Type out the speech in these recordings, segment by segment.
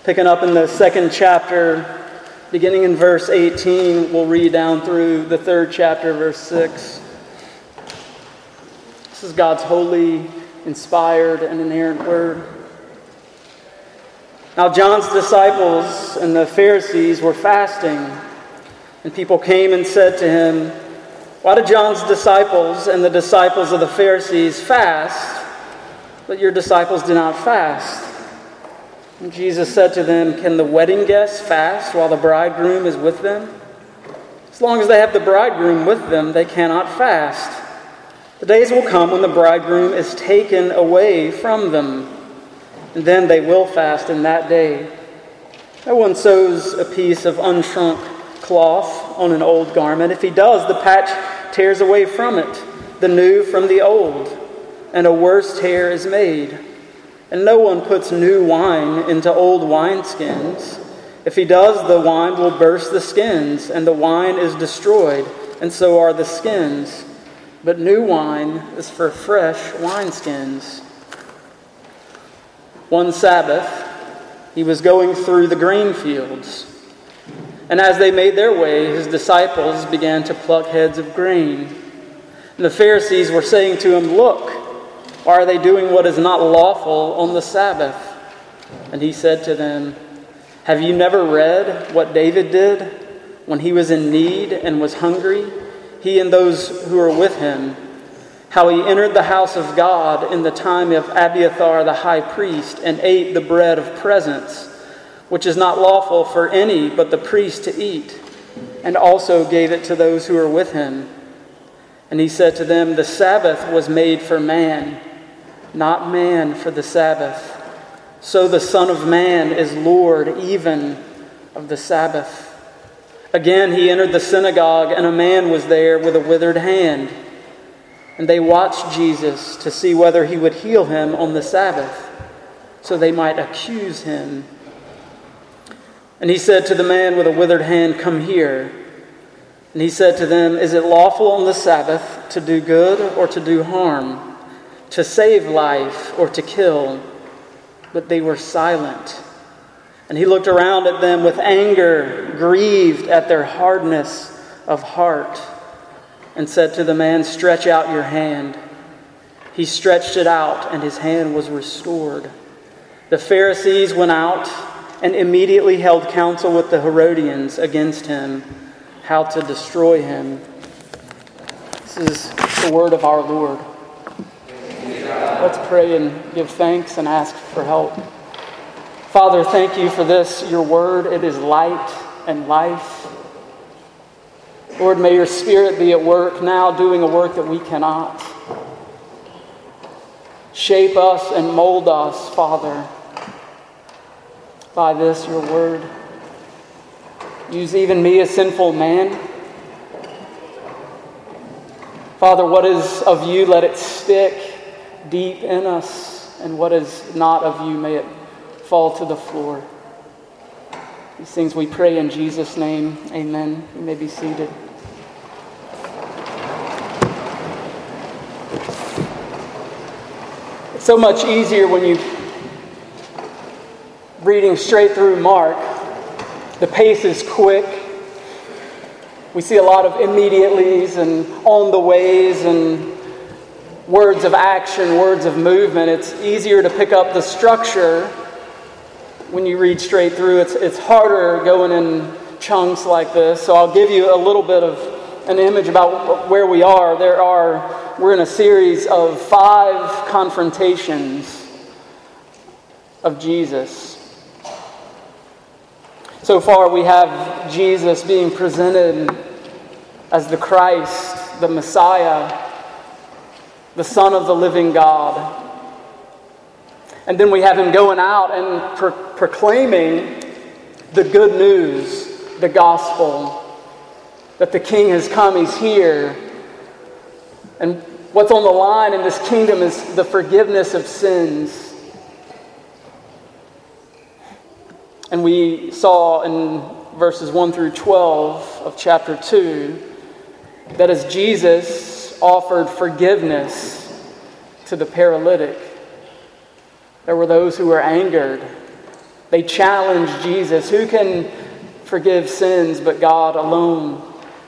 Picking up in the second chapter, beginning in verse 18, we'll read down through the third chapter, verse 6. This is God's holy, inspired, and inerrant word. Now John's disciples and the Pharisees were fasting, and people came and said to him, "Why do John's disciples and the disciples of the Pharisees fast, but your disciples do not fast?" And Jesus said to them, "Can the wedding guests fast while the bridegroom is with them? As long as they have the bridegroom with them, they cannot fast. The days will come when the bridegroom is taken away from them, and then they will fast in that day. No one sews a piece of unshrunk cloth on an old garment. If he does, the patch tears away from it, the new from the old, and a worse tear is made. And no one puts new wine into old wineskins. If he does, the wine will burst the skins, and the wine is destroyed, and so are the skins. But new wine is for fresh wineskins." One Sabbath, he was going through the grain fields. And as they made their way, his disciples began to pluck heads of grain. And the Pharisees were saying to him, "Look, why are they doing what is not lawful on the Sabbath?" And he said to them, "Have you never read what David did when he was in need and was hungry, he and those who were with him? How he entered the house of God in the time of Abiathar the high priest and ate the bread of presence, which is not lawful for any but the priest to eat, and also gave it to those who were with him. And he said to them, the Sabbath was made for man, not man for the Sabbath. So the Son of Man is Lord even of the Sabbath." Again he entered the synagogue, and a man was there with a withered hand. And they watched Jesus to see whether he would heal him on the Sabbath, so they might accuse him. And he said to the man with a withered hand, "Come here." And he said to them, "Is it lawful on the Sabbath to do good or to do harm, to save life or to kill?" But they were silent. And he looked around at them with anger, grieved at their hardness of heart, and said to the man, "Stretch out your hand." He stretched it out, and his hand was restored. The Pharisees went out and immediately held counsel with the Herodians against him, how to destroy him. This is the word of our Lord. Let's pray and give thanks and ask for help. Father, thank you for this, your word. It is light and life. Lord, may your Spirit be at work now, doing a work that we cannot. Shape us and mold us, Father, by this, your word. Use even me, a sinful man. Father, what is of you, let it stick deep in us, and what is not of you, may it fall to the floor. These things we pray in Jesus' name. Amen. You may be seated. It's so much easier when you reading straight through Mark. The pace is quick. We see a lot of immediatelys and on the ways and words of action, words of movement. It's easier to pick up the structure when you read straight through. It's harder going in chunks like this. So I'll give you a little bit of an image about where we are. We're in a series of 5 confrontations of Jesus. So far we have Jesus being presented as the Christ, the Messiah, the Son of the living God. And then we have him going out and proclaiming the good news, the gospel, that the King has come, he's here. And what's on the line in this kingdom is the forgiveness of sins. And we saw in verses 1 through 12 of chapter 2 that as Jesus offered forgiveness to the paralytic, there were those who were angered They challenge Jesus. Who can forgive sins but God alone?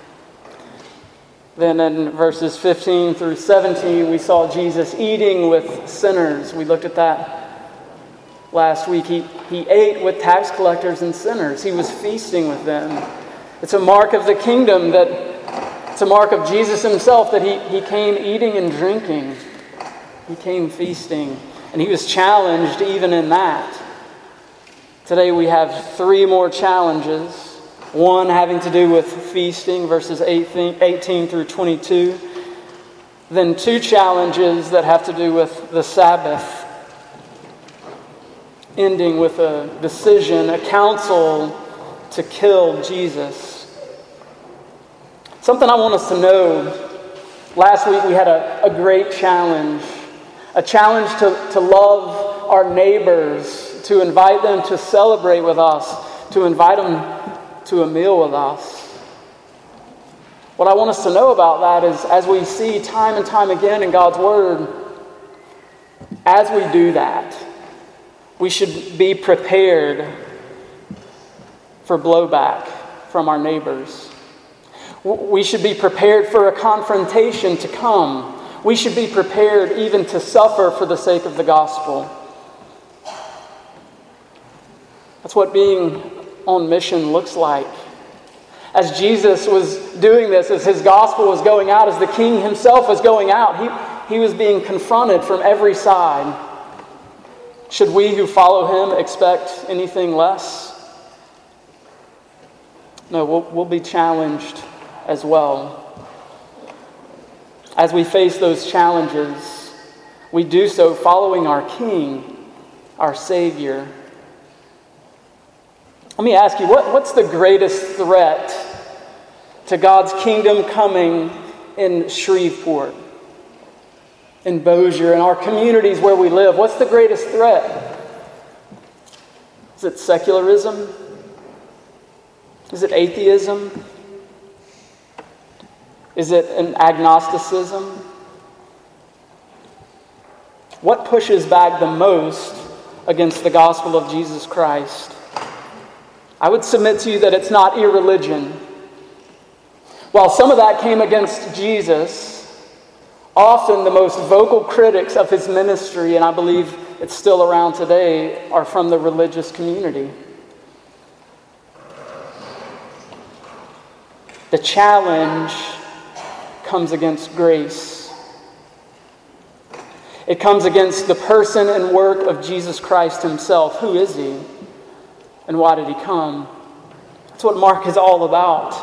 Then in verses 15 through 17, we saw Jesus eating with sinners. We looked at that last week. He ate with tax collectors and sinners. He was feasting with them. It's a mark of the kingdom it's a mark of Jesus himself that he came eating and drinking. He came feasting. And he was challenged even in that. Today we have 3 more challenges. One having to do with feasting, verses 18 through 22. Then 2 challenges that have to do with the Sabbath. Ending with a decision, a counsel to kill Jesus. Something I want us to know. Last week we had a great challenge. A challenge to love our neighbors, to invite them to celebrate with us, to invite them to a meal with us. What I want us to know about that is, as we see time and time again in God's Word, as we do that, we should be prepared for blowback from our neighbors. We should be prepared for a confrontation to come. We should be prepared even to suffer for the sake of the gospel. That's what being on mission looks like. As Jesus was doing this, as his gospel was going out, as the king himself was going out, he was being confronted from every side. Should we who follow him expect anything less? No, we'll be challenged as well. As we face those challenges, we do so following our King, our Savior. Let me ask you, what's the greatest threat to God's kingdom coming in Shreveport, in Bossier, in our communities where we live? What's the greatest threat? Is it secularism? Is it atheism? Is it an agnosticism? What pushes back the most against the gospel of Jesus Christ? I would submit to you that it's not irreligion. While some of that came against Jesus, often the most vocal critics of his ministry, and I believe it's still around today, are from the religious community. The challenge comes against grace. It comes against the person and work of Jesus Christ himself. Who is he? And why did he come? That's what Mark is all about.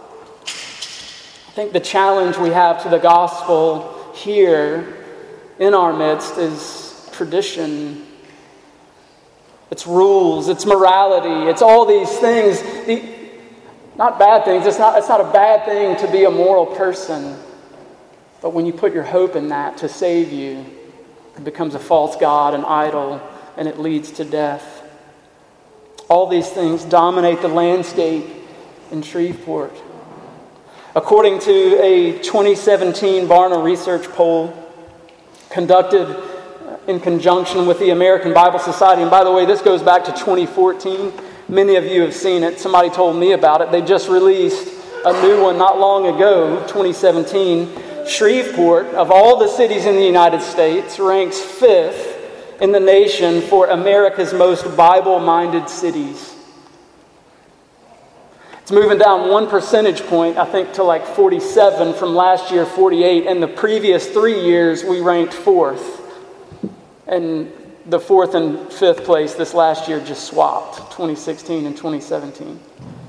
I think the challenge we have to the gospel here in our midst is tradition. It's rules, it's morality, it's all these things. Not bad things. It's not a bad thing to be a moral person. But when you put your hope in that to save you, it becomes a false god, an idol, and it leads to death. All these things dominate the landscape in Shreveport. According to a 2017 Barna Research poll conducted in conjunction with the American Bible Society, and by the way, this goes back to 2014. Many of you have seen it. Somebody told me about it. They just released a new one not long ago, 2017. Shreveport, of all the cities in the United States, ranks 5th in the nation for America's most Bible-minded cities. It's moving down 1 percentage point, I think, to like 47 from last year, 48. And the previous 3 years, we ranked 4th. And the 4th and 5th place this last year just swapped, 2016 and 2017.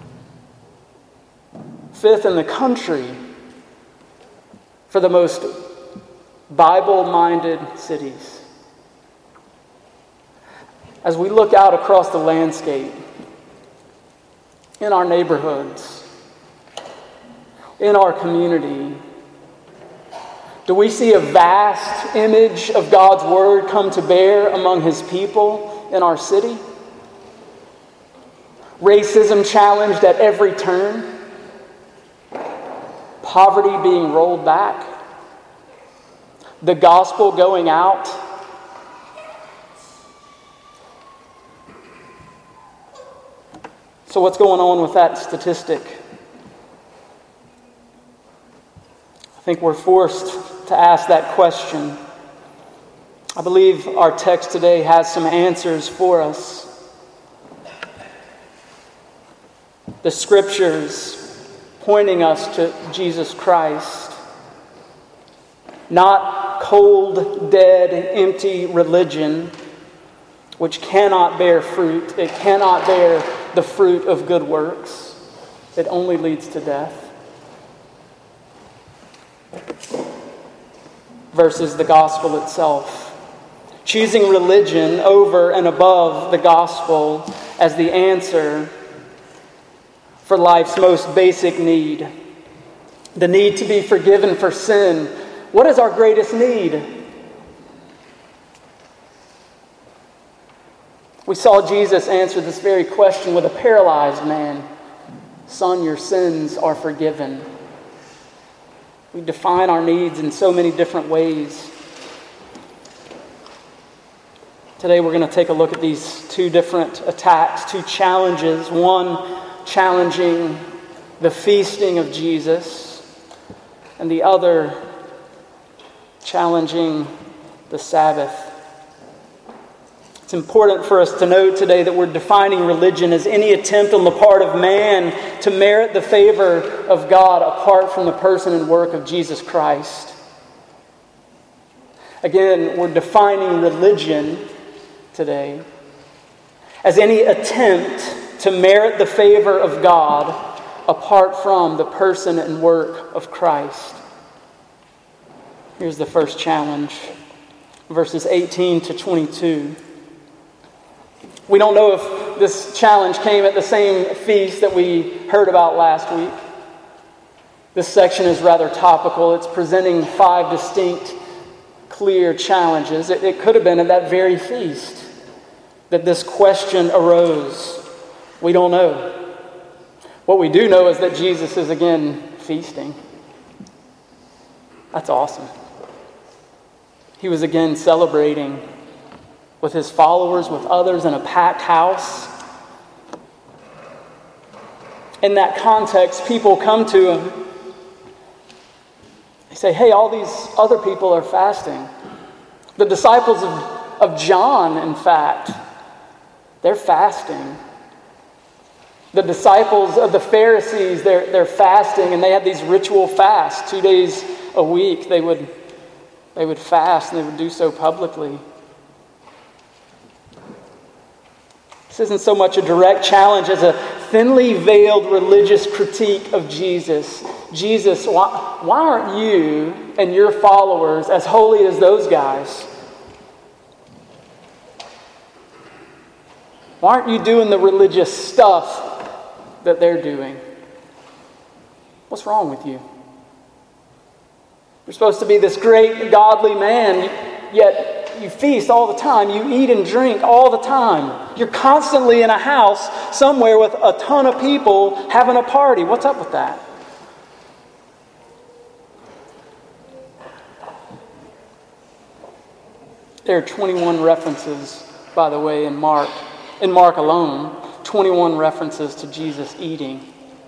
5th in the country for the most Bible-minded cities. As we look out across the landscape, in our neighborhoods, in our community, do we see a vast image of God's Word come to bear among His people in our city? Racism challenged at every turn? Poverty being rolled back? The gospel going out? So what's going on with that statistic? I think we're forced to ask that question. I believe our text today has some answers for us. The Scriptures pointing us to Jesus Christ. Not cold, dead, empty religion, which cannot bear fruit. It cannot bear the fruit of good works. It only leads to death. Versus the gospel itself. Choosing religion over and above the gospel as the answer for life's most basic need. The need to be forgiven for sin. What is our greatest need? We saw Jesus answer this very question with a paralyzed man. Son, your sins are forgiven. We define our needs in so many different ways. Today we're going to take a look at these two different attacks, two challenges. One challenging the feasting of Jesus, and the other challenging the Sabbath. It's important for us to note today that we're defining religion as any attempt on the part of man to merit the favor of God apart from the person and work of Jesus Christ. Again, we're defining religion today as any attempt to merit the favor of God apart from the person and work of Christ. Here's the first challenge, verses 18 to 22. We don't know if this challenge came at the same feast that we heard about last week. This section is rather topical. It's presenting 5 distinct, clear challenges. It could have been at that very feast that this question arose. We don't know. What we do know is that Jesus is again feasting. That's awesome. He was again celebrating with his followers, with others in a packed house. In that context, people come to him. They say, hey, all these other people are fasting. The disciples of John, in fact, they're fasting. The disciples of the Pharisees, they're fasting, and they had these ritual fasts. 2 days a week they would fast, and they would do so publicly. This isn't so much a direct challenge as a thinly veiled religious critique of Jesus. Jesus, why aren't you and your followers as holy as those guys? Why aren't you doing the religious stuff that they're doing? What's wrong with you? You're supposed to be this great godly man, yet you feast all the time. You eat and drink all the time. You're constantly in a house somewhere with a ton of people having a party. What's up with that? There are 21 references, by the way, in Mark alone, 21 references to Jesus eating.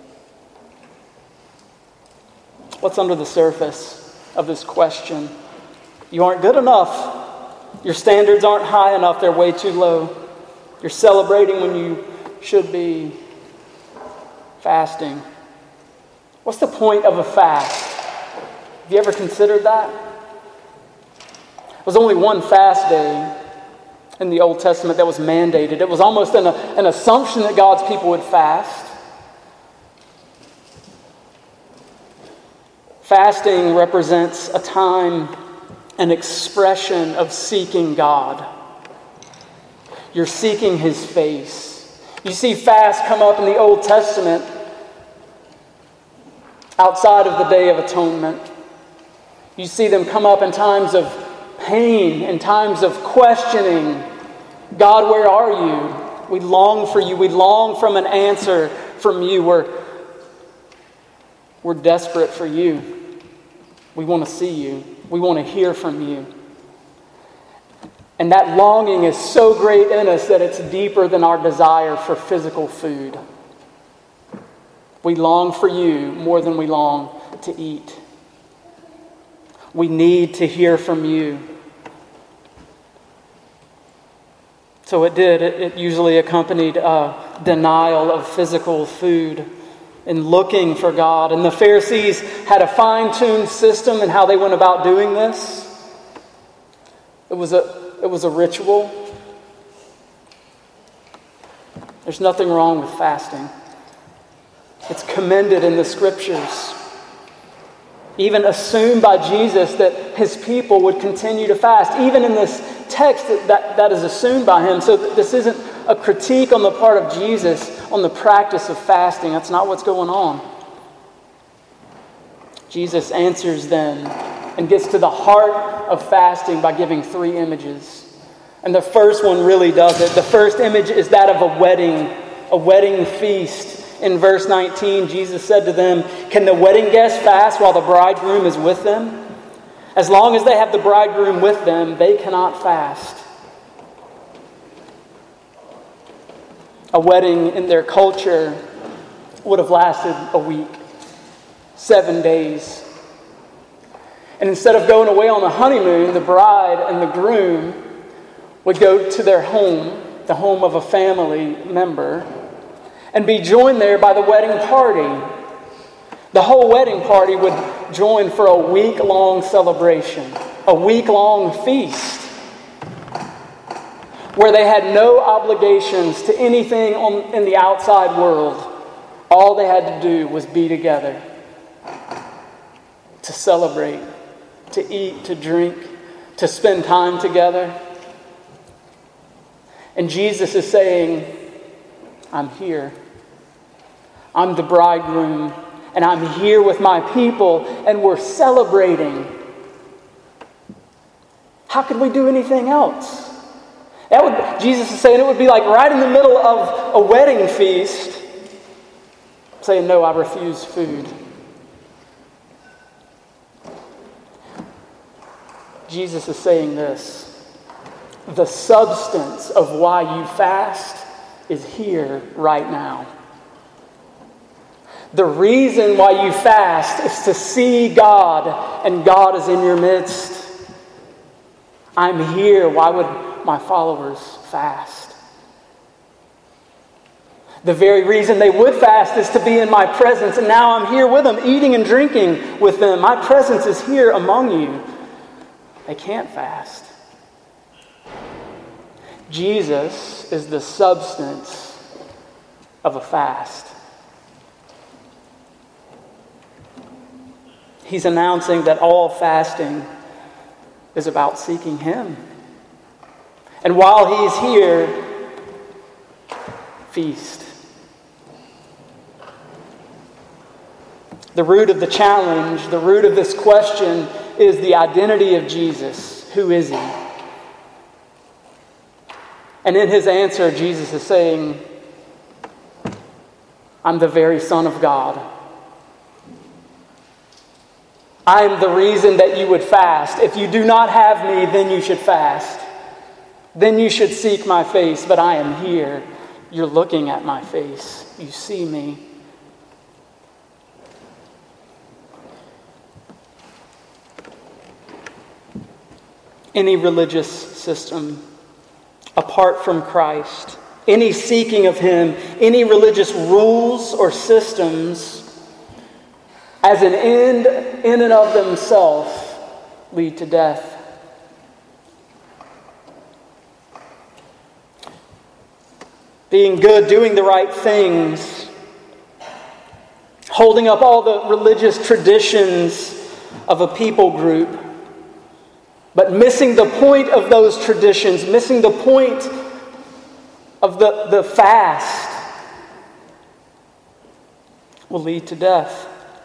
What's under the surface of this question? You aren't good enough. Your standards aren't high enough. They're way too low. You're celebrating when you should be fasting. What's the point of a fast? Have you ever considered that? There was only one fast day in the Old Testament that was mandated. It was almost an assumption that God's people would fast. Fasting represents a time, an expression of seeking God. You're seeking His face. You see fasts come up in the Old Testament outside of the Day of Atonement. You see them come up in times of pain, in times of questioning. God, where are you? We long for you. We long from an answer from you. We're desperate for you. We want to see you. We want to hear from you. And that longing is so great in us that it's deeper than our desire for physical food. We long for you more than we long to eat. We need to hear from you. So it did. It usually accompanied a denial of physical food and looking for God. And the Pharisees had a fine-tuned system in how they went about doing this. It was a ritual. There's nothing wrong with fasting. It's commended in the Scriptures. Even assumed by Jesus that his people would continue to fast. Even in this text that is assumed by him. So this isn't a critique on the part of Jesus on the practice of fasting. That's not what's going on. Jesus answers then and gets to the heart of fasting by giving 3 images. And the first one really does it. The first image is that of a wedding feast. In verse 19, Jesus said to them, "Can the wedding guests fast while the bridegroom is with them? As long as they have the bridegroom with them, they cannot fast." A wedding in their culture would have lasted a week, 7 days. And instead of going away on a honeymoon, the bride and the groom would go to their home, the home of a family member, and be joined there by the wedding party. The whole wedding party would join for a week-long celebration, a week-long feast, where they had no obligations to anything in the outside world. All they had to do was be together, to celebrate, to eat, to drink, to spend time together. And Jesus is saying, "I'm here. I'm the bridegroom, and I'm here with my people, and we're celebrating." How could we do anything else? Jesus is saying it would be like right in the middle of a wedding feast, saying, "No, I refuse food." Jesus is saying this: the substance of why you fast is here right now. The reason why you fast is to see God, and God is in your midst. I'm here. Why would my followers fast? The very reason they would fast is to be in my presence, and now I'm here with them, eating and drinking with them. My presence is here among you. They can't fast. Jesus is the substance of a fast. He's announcing that all fasting is about seeking Him. And while He's here, feast. The root of the challenge, the root of this question is the identity of Jesus. Who is He? And in His answer, Jesus is saying, I'm the very Son of God. I am the reason that you would fast. If you do not have me, then you should fast. Then you should seek my face, but I am here. You're looking at my face. You see me. Any religious system apart from Christ, any seeking of Him, any religious rules or systems, as an end in and of themselves, lead to death. Being good, doing the right things, holding up all the religious traditions of a people group, but missing the point of those traditions, missing the point of the fast, will lead to death.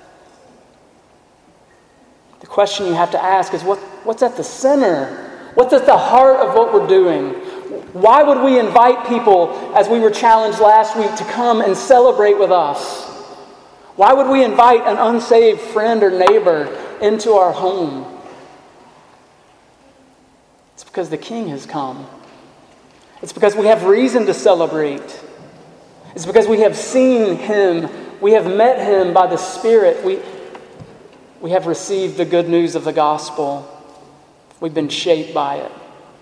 The question you have to ask is, what's at the center? What's at the heart of what we're doing? Why would we invite people, as we were challenged last week, to come and celebrate with us? Why would we invite an unsaved friend or neighbor into our home? It's because the King has come. It's because we have reason to celebrate. It's because we have seen Him We have met him by the Spirit. We have received the good news of the gospel. We've been shaped by it.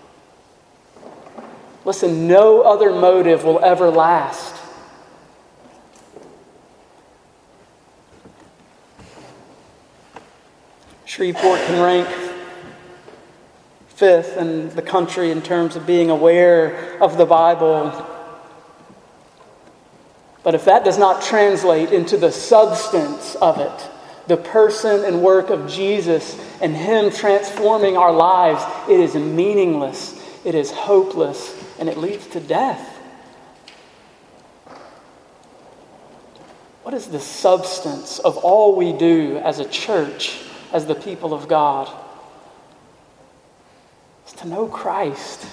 Listen, no other motive will ever last. Shreveport can rank 5th in the country in terms of being aware of the Bible. But if that does not translate into the substance of it, the person and work of Jesus and Him transforming our lives, it is meaningless, it is hopeless, and it leads to death. What is the substance of all we do as a church, as the people of God? It's to know Christ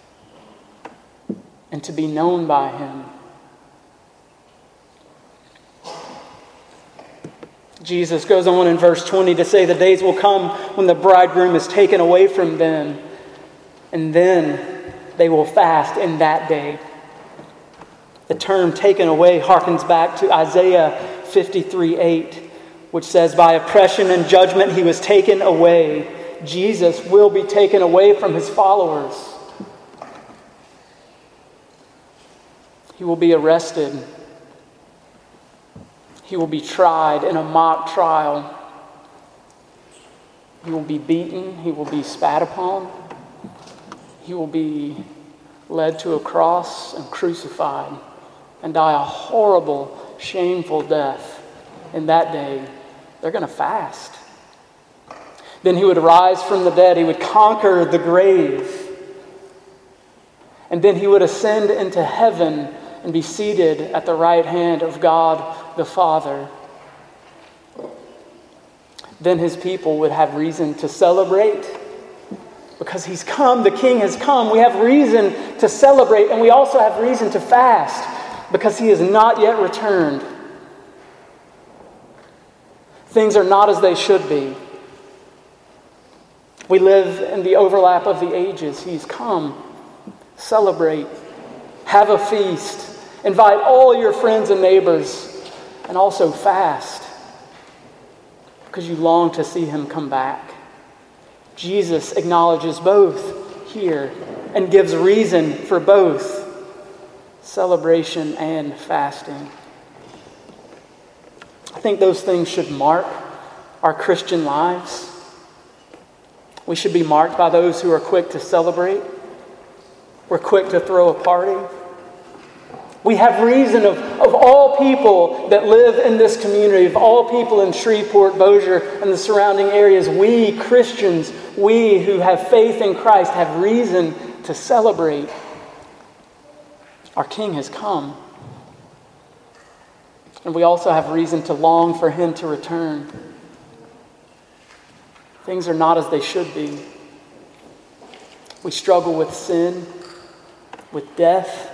and to be known by Him. Jesus goes on in verse 20 to say the days will come when the bridegroom is taken away from them, and then they will fast in that day. The term taken away harkens back to Isaiah 53:8, which says, by oppression and judgment he was taken away. Jesus will be taken away from his followers. He will be arrested. He will be tried in a mock trial. He will be beaten. He will be spat upon. He will be led to a cross and crucified and die a horrible, shameful death. In that day, they're going to fast. Then he would rise from the dead. He would conquer the grave. And then he would ascend into heaven and be seated at the right hand of God the Father. Then his people would have reason to celebrate because he's come, the King has come. We have reason to celebrate, and we also have reason to fast because he has not yet returned. Things are not as they should be. We live in the overlap of the ages. He's come. Celebrate. Have a feast. Invite all your friends and neighbors. And also fast. Because you long to see him come back. Jesus acknowledges both here and gives reason for both celebration and fasting. I think those things should mark our Christian lives. We should be marked by those who are quick to celebrate. We're quick to throw a party. We have reason of all people that live in this community, of all people in Shreveport, Bossier, and the surrounding areas, we Christians, we who have faith in Christ, have reason to celebrate. Our King has come. And we also have reason to long for him to return. Things are not as they should be. We struggle with sin, with death.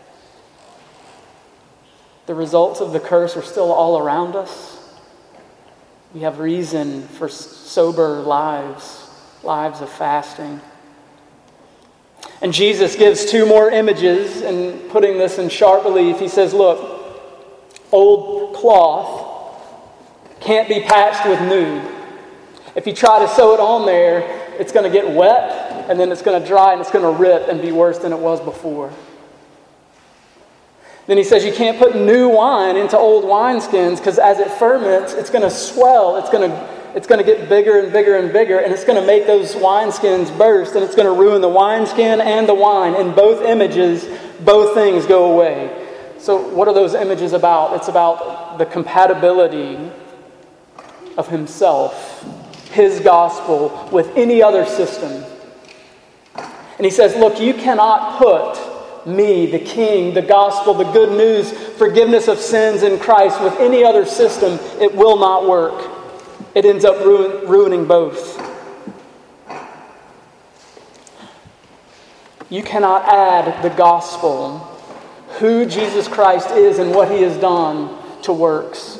The results of the curse are still all around us. We have reason for sober lives, lives of fasting. And Jesus gives two more images, and putting this in sharp relief, he says, look, old cloth can't be patched with new. If you try to sew it on there, it's going to get wet, and then it's going to dry, and it's going to rip and be worse than it was before. Then he says you can't put new wine into old wineskins because as it ferments, it's going to swell. It's going to get bigger and bigger and bigger, and it's going to make those wineskins burst, and it's going to ruin the wineskin and the wine. In both images, both things go away. So what are those images about? It's about the compatibility of himself, his gospel, with any other system. And he says, look, you cannot put me, the King, the gospel, the good news, forgiveness of sins in Christ with any other system. It will not work. It ends up ruining both. You cannot add the gospel, who Jesus Christ is and what he has done, to works.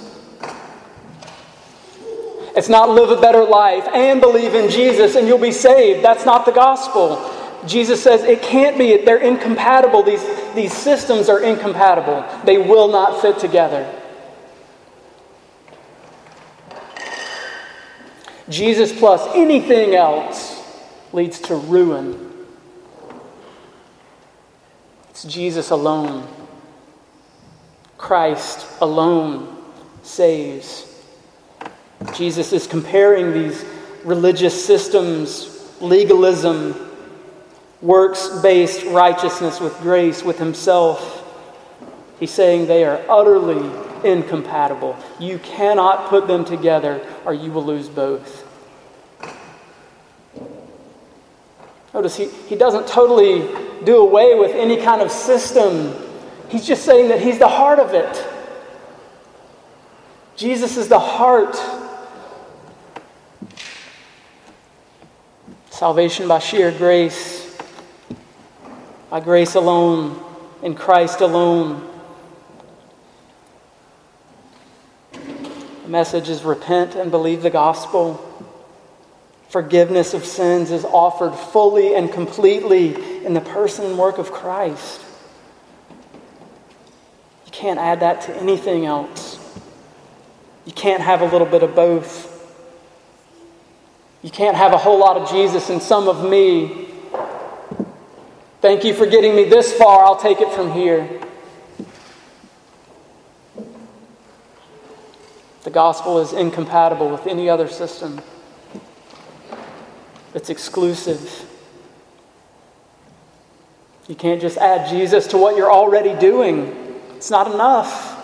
It's not live a better life and believe in Jesus and you'll be saved. That's not the gospel. Jesus says it can't be. They're incompatible. These systems are incompatible. They will not fit together. Jesus plus anything else leads to ruin. It's Jesus alone. Christ alone saves. Jesus is comparing these religious systems, legalism, works-based righteousness with grace, with himself. He's saying they are utterly incompatible. You cannot put them together or you will lose both. Notice he doesn't totally do away with any kind of system. He's just saying that he's the heart of it. Jesus is the heart. Salvation by sheer grace, by grace alone, in Christ alone. The message is repent and believe the gospel. Forgiveness of sins is offered fully and completely in the person and work of Christ. You can't add that to anything else. You can't have a little bit of both. You can't have a whole lot of Jesus and some of me. Thank you for getting me this far. I'll take it from here. The gospel is incompatible with any other system. It's exclusive. You can't just add Jesus to what you're already doing. It's not enough.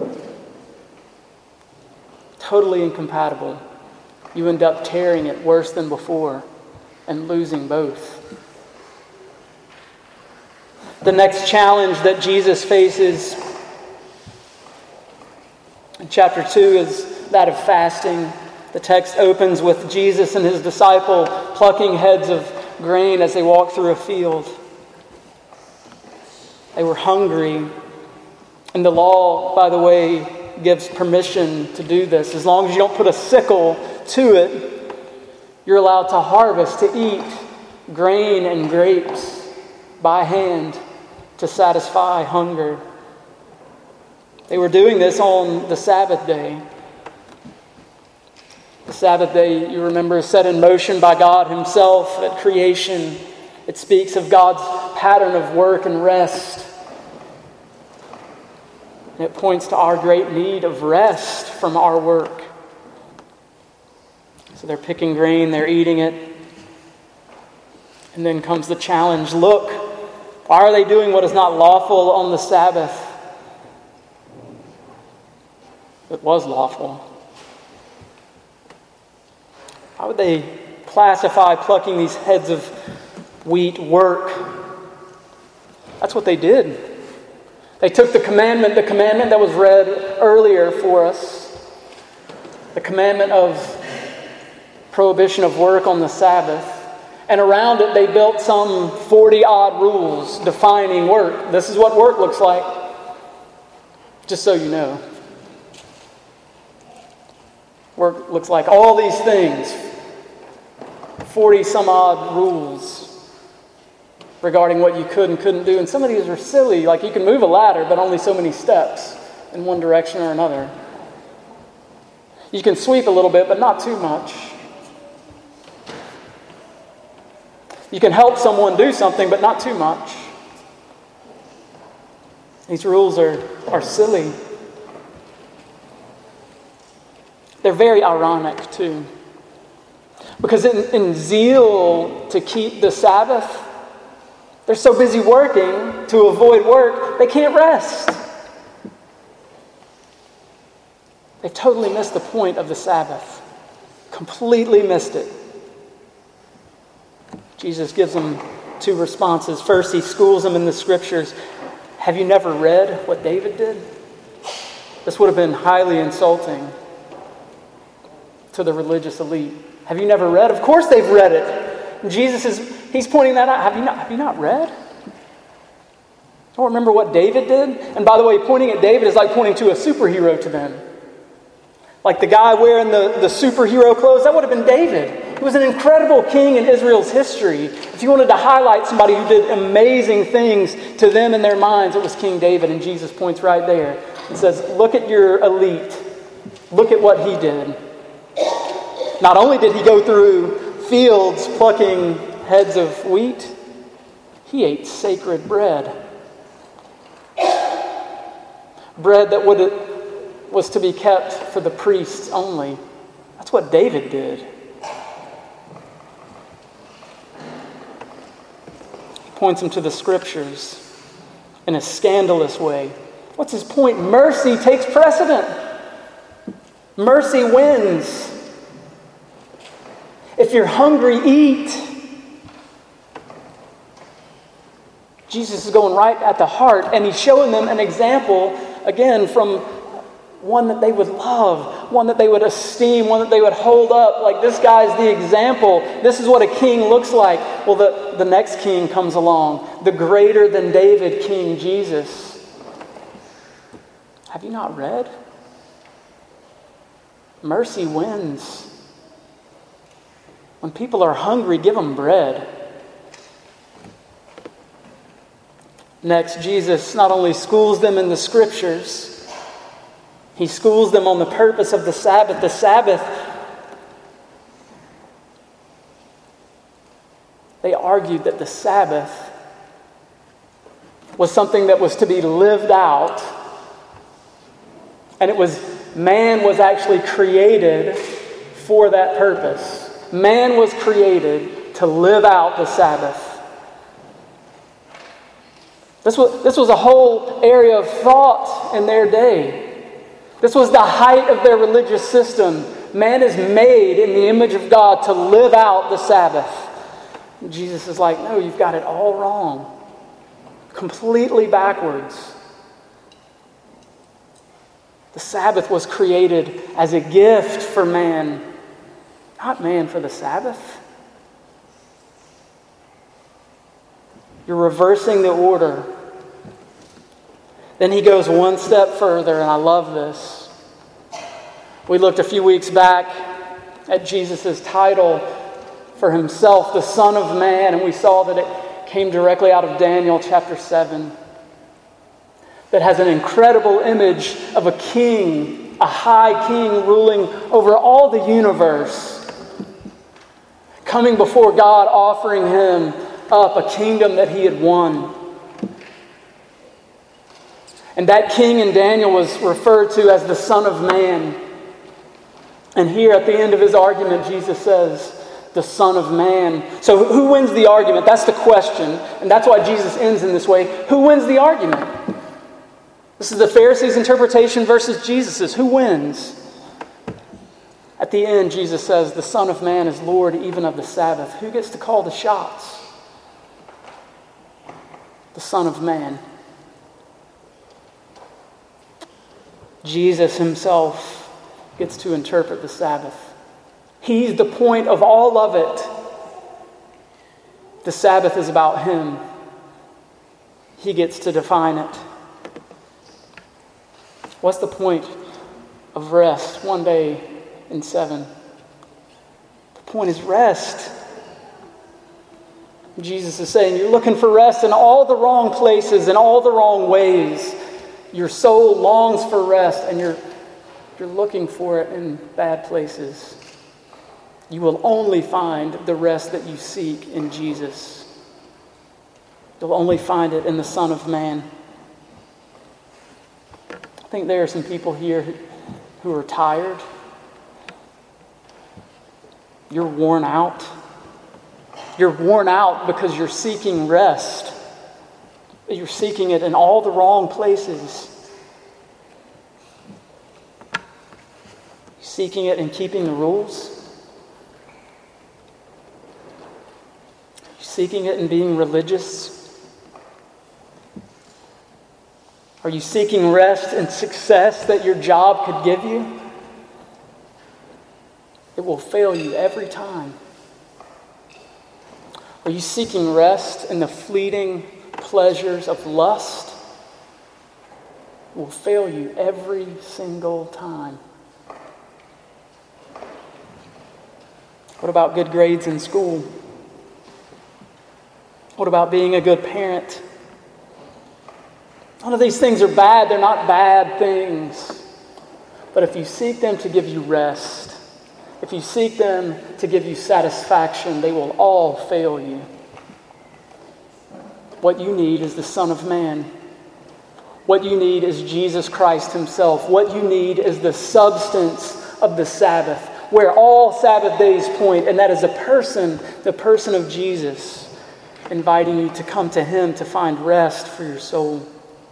Totally incompatible. You end up tearing it worse than before and losing both. The next challenge that Jesus faces in chapter 2 is that of fasting. The text opens with Jesus and his disciple plucking heads of grain as they walk through a field. They were hungry. And the law, by the way, gives permission to do this. As long as you don't put a sickle to it, you're allowed to harvest, to eat grain and grapes by hand to satisfy hunger. They were doing this on the Sabbath day. The Sabbath day, you remember, is set in motion by God himself at creation. It speaks of God's pattern of work and rest. And it points to our great need of rest from our work. So they're picking grain, they're eating it. And then comes the challenge. Look, why are they doing what is not lawful on the Sabbath? It was lawful. How would they classify plucking these heads of wheat work? That's what they did. They took the commandment that was read earlier for us, the commandment of prohibition of work on the Sabbath, and around it they built some 40-odd rules defining work. This is what work looks like, just so you know. Work looks like all these things, 40-some-odd rules regarding what you could and couldn't do. And some of these are silly, like you can move a ladder, but only so many steps in one direction or another. You can sweep a little bit, but not too much. You can help someone do something, but not too much. These rules are silly. They're very ironic, too. Because in zeal to keep the Sabbath, they're so busy working to avoid work, they can't rest. They've totally missed the point of the Sabbath. Completely missed it. Jesus gives them two responses. First, he schools them in the scriptures. Have you never read what David did? This would have been highly insulting to the religious elite. Have you never read? Of course they've read it. He's pointing that out. Have you not read? Don't remember what David did? And by the way, pointing at David is like pointing to a superhero to them. Like the guy wearing the superhero clothes, that would have been David. He was an incredible king in Israel's history. If you wanted to highlight somebody who did amazing things to them in their minds, it was King David. And Jesus points right there and says, look at your elite. Look at what he did. Not only did he go through fields plucking heads of wheat, he ate sacred bread. Bread that was to be kept for the priests only. That's what David did. He points him to the scriptures in a scandalous way. What's his point? Mercy takes precedent. Mercy wins. If you're hungry, eat. Jesus is going right at the heart, and he's showing them an example, again, from one that they would love, one that they would esteem, one that they would hold up. Like, this guy's the example. This is what a king looks like. Well, the next king comes along, the greater than David King Jesus. Have you not read? Mercy wins. When people are hungry, give them bread. Next, Jesus not only schools them in the scriptures, he schools them on the purpose of the Sabbath. The Sabbath, they argued that the Sabbath was something that was to be lived out. And man was actually created for that purpose. Man was created to live out the Sabbath. This was a whole area of thought in their day. This was the height of their religious system. Man is made in the image of God to live out the Sabbath. And Jesus is like, no, you've got it all wrong. Completely backwards. The Sabbath was created as a gift for man, not man for the Sabbath. You're reversing the order. Then he goes one step further, and I love this. We looked a few weeks back at Jesus' title for himself, the Son of Man, and we saw that it came directly out of Daniel chapter 7. That has an incredible image of a king, a high king ruling over all the universe, coming before God, offering him up a kingdom that he had won. And that king in Daniel was referred to as the Son of Man. And here at the end of his argument, Jesus says, the Son of Man. So who wins the argument? That's the question. And that's why Jesus ends in this way. Who wins the argument? This is the Pharisees' interpretation versus Jesus's. Who wins? At the end, Jesus says, the Son of Man is Lord even of the Sabbath. Who gets to call the shots? The Son of Man. Jesus himself gets to interpret the Sabbath. He's the point of all of it. The Sabbath is about him. He gets to define it. What's the point of rest one day in 7? The point is rest. Jesus is saying you're looking for rest in all the wrong places, in all the wrong ways. Your soul longs for rest, and you're looking for it in bad places. You will only find the rest that you seek in Jesus. You'll only find it in the Son of Man. I think there are some people here who are tired. You're worn out. You're worn out because you're seeking rest. You're seeking it in all the wrong places. You're seeking it in keeping the rules. You're seeking it in being religious. Are you seeking rest and success that your job could give you? It will fail you every time. Are you seeking rest in the fleeting pleasures of lust? It will fail you every single time. What about good grades in school? What about being a good parent? None of these things are bad. They're not bad things. But if you seek them to give you rest, if you seek them to give you satisfaction, they will all fail you. What you need is the Son of Man. What you need is Jesus Christ himself. What you need is the substance of the Sabbath, where all Sabbath days point, and that is the person of Jesus, inviting you to come to him to find rest for your soul.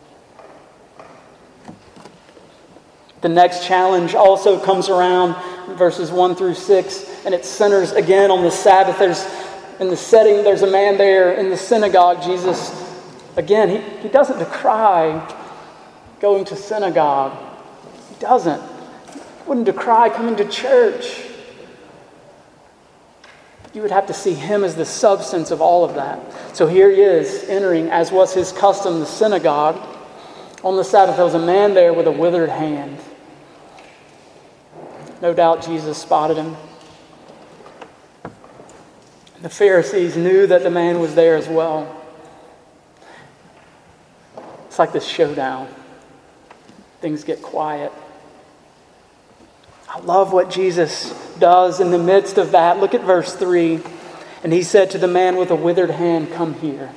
The next challenge also comes around verses 1 through 6, and it centers again on the Sabbath. There's a man there in the synagogue. Jesus, again, he doesn't decry going to synagogue. He doesn't. He wouldn't decry coming to church. You would have to see him as the substance of all of that. So here he is, entering, as was his custom, the synagogue. On the Sabbath, there was a man there with a withered hand. No doubt Jesus spotted him. The Pharisees knew that the man was there as well. It's like this showdown. Things get quiet. I love what Jesus does in the midst of that. Look at verse 3. And he said to the man with a withered hand, "Come here."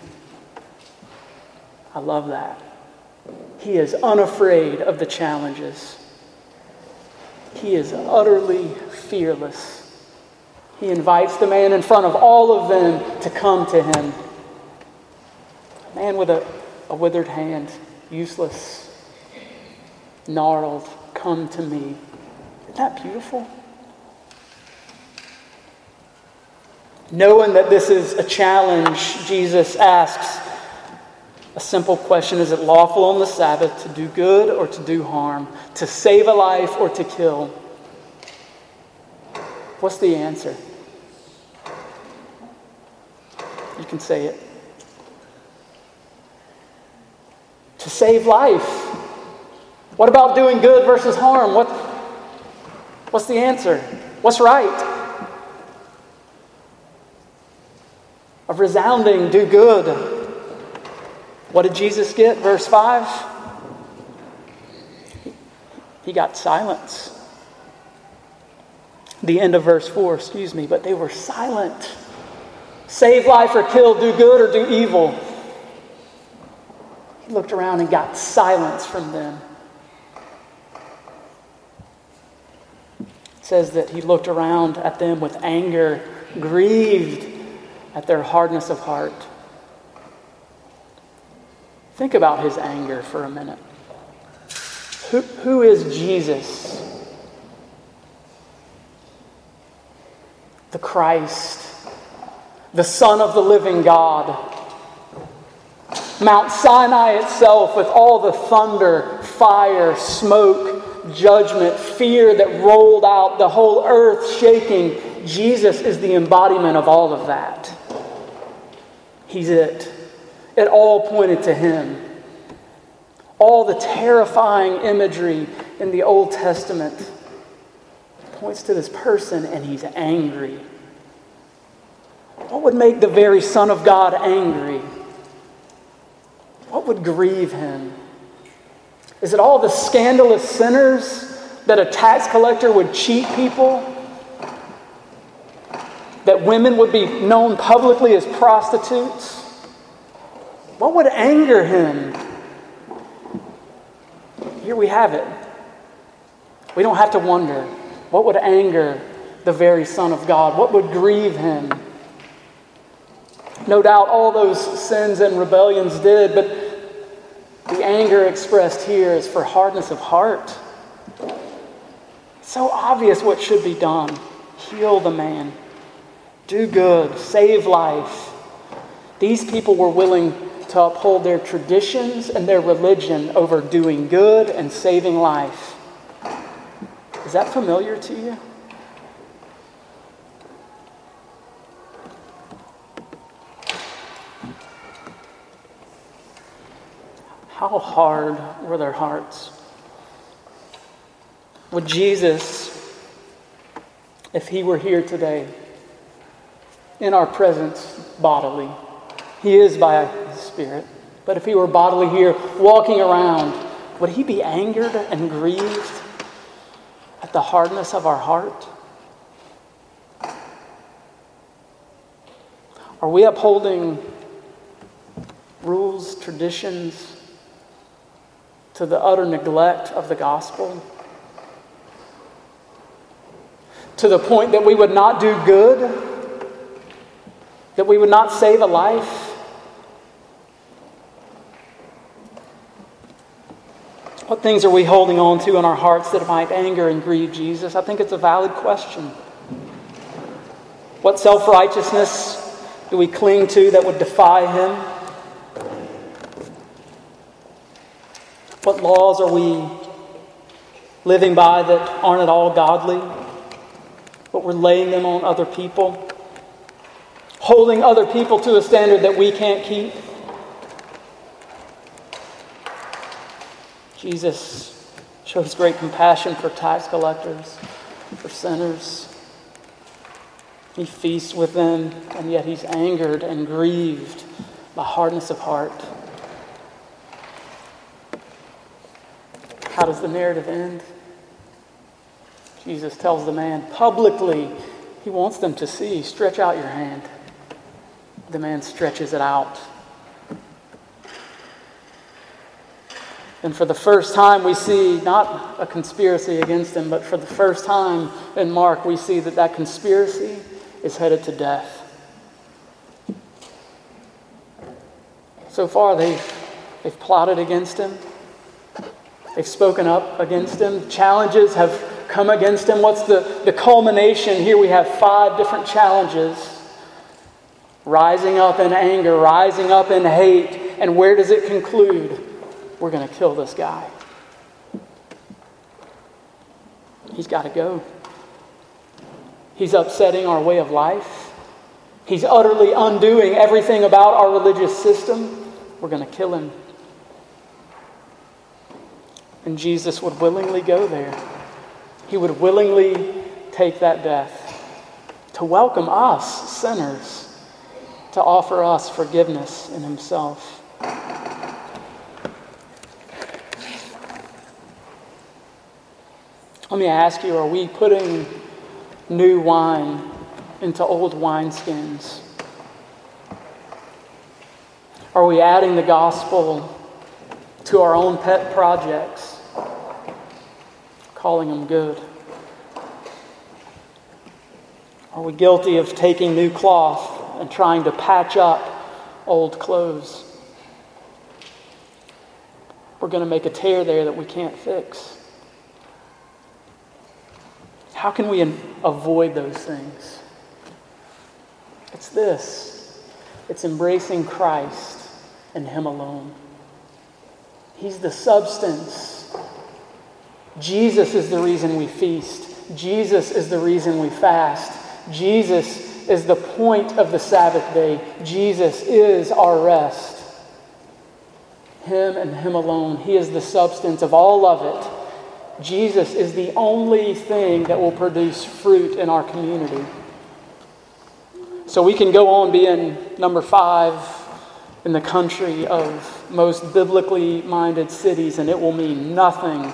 I love that. He is unafraid of the challenges. He is utterly fearless. He invites the man in front of all of them to come to him. A man with a withered hand, useless, gnarled, come to me. Isn't that beautiful? Knowing that this is a challenge, Jesus asks a simple question: is it lawful on the Sabbath to do good or to do harm? To save a life or to kill? What's the answer? You can say it. To save life. What about doing good versus harm? What's the answer? What's right? A resounding do good. What did Jesus get? Verse 5. He got silence. The end of verse 4, but they were silent. Save life or kill, do good or do evil. He looked around and got silence from them. It says that he looked around at them with anger, grieved at their hardness of heart. Think about his anger for a minute. Who is Jesus? The Christ, the Son of the living God. Mount Sinai itself, with all the thunder, fire, smoke, judgment, fear that rolled out, the whole earth shaking. Jesus is the embodiment of all of that. He's it. It all pointed to him. All the terrifying imagery in the Old Testament points to this person, and he's angry. What would make the very Son of God angry? What would grieve him? Is it all the scandalous sinners that a tax collector would cheat people? That women would be known publicly as prostitutes? What would anger him? Here we have it. We don't have to wonder. What would anger the very Son of God? What would grieve him? No doubt all those sins and rebellions did, but the anger expressed here is for hardness of heart. It's so obvious what should be done. Heal the man. Do good. Save life. These people were willing to uphold their traditions and their religion over doing good and saving life. Is that familiar to you? How hard were their hearts? Would Jesus, if he were here today, in our presence bodily, he is by the Spirit, but if he were bodily here, walking around, would he be angered and grieved at the hardness of our heart? Are we upholding rules, traditions, to the utter neglect of the gospel? To the point that we would not do good? That we would not save a life? What things are we holding on to in our hearts that might anger and grieve Jesus? I think it's a valid question. What self-righteousness do we cling to that would defy Him? What laws are we living by that aren't at all godly? But we're laying them on other people? Holding other people to a standard that we can't keep? Jesus shows great compassion for tax collectors, for sinners. He feasts with them, and yet He's angered and grieved by hardness of heart. How does the narrative end? Jesus tells the man publicly, He wants them to see, stretch out your hand. The man stretches it out. And for the first time we see not a conspiracy against Him, but for the first time in Mark we see that that conspiracy is headed to death. So far they've plotted against Him. They've spoken up against Him. Challenges have come against Him. What's the culmination? Here we have 5 different challenges. Rising up in anger, rising up in hate. And where does it conclude? We're going to kill this guy. He's got to go. He's upsetting our way of life. He's utterly undoing everything about our religious system. We're going to kill Him. And Jesus would willingly go there. He would willingly take that death to welcome us, sinners, to offer us forgiveness in Himself. Let me ask you, are we putting new wine into old wineskins? Are we adding the gospel to our own pet projects, calling them good? Are we guilty of taking new cloth and trying to patch up old clothes? We're going to make a tear there that we can't fix. How can we avoid those things? It's this. It's embracing Christ and Him alone. He's the substance. Jesus is the reason we feast. Jesus is the reason we fast. Jesus is the point of the Sabbath day. Jesus is our rest. Him and Him alone. He is the substance of all of it. Jesus is the only thing that will produce fruit in our community. So we can go on being number 5 in the country of most biblically minded cities, and it will mean nothing.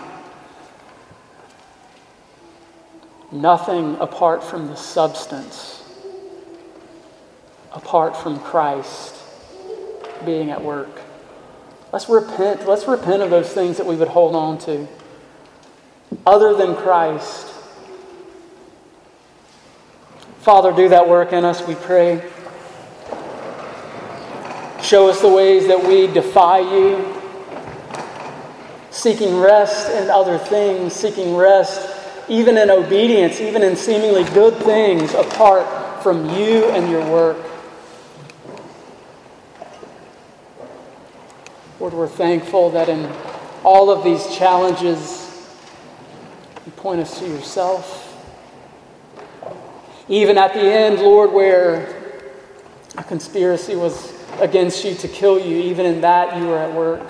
Nothing apart from the substance, apart from Christ being at work. Let's repent. Let's repent of those things that we would hold on to. Other than Christ. Father, do that work in us, we pray. Show us the ways that we defy You, seeking rest in other things, seeking rest even in obedience, even in seemingly good things apart from You and Your work. Lord, we're thankful that in all of these challenges, You point us to Yourself. Even at the end, Lord, where a conspiracy was against You to kill You, even in that You were at work.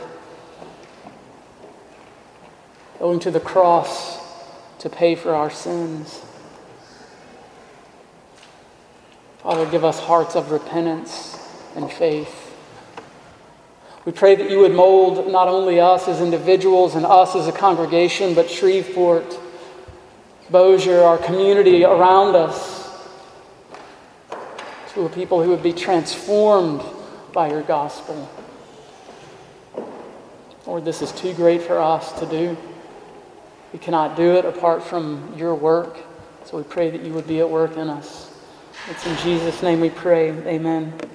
Going to the cross to pay for our sins. Father, give us hearts of repentance and faith. We pray that You would mold not only us as individuals and us as a congregation, but Shreveport, Bossier, our community around us, to a people who would be transformed by your gospel. Lord, this is too great for us to do. We cannot do it apart from your work. So we pray that you would be at work in us. It's in Jesus' name we pray. Amen.